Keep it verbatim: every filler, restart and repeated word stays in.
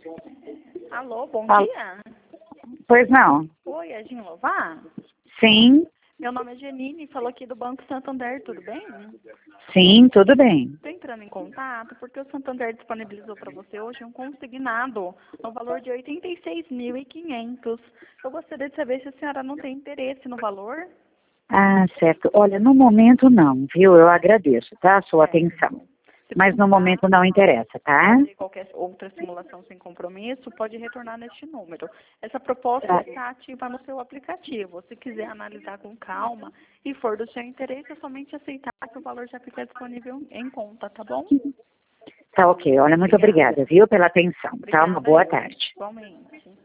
Alô, bom Alô. dia. Pois não. Oi, é Jean Lovar? Sim, Meu nome é Janine, falou aqui do Banco Santander, tudo bem? sim, tudo bem. Estou entrando em contato porque o Santander disponibilizou para você hoje um consignado no valor de oitenta e seis mil e quinhentos. Eu gostaria de saber se a senhora não tem interesse no valor. Ah, certo. Olha, no momento não, viu? Eu agradeço, tá? A sua É. atenção. Se Mas no precisar momento não interessa, tá? fazer qualquer outra simulação sem compromisso, pode retornar neste número. Essa proposta Tá, está ativa no seu aplicativo. Se quiser analisar com calma e for do seu interesse, é somente aceitar que o valor já fica disponível em conta, tá bom? tá ok. Olha, muito Obrigada. obrigada, viu, pela atenção, tá? Uma Obrigada boa eu. tarde. Igualmente.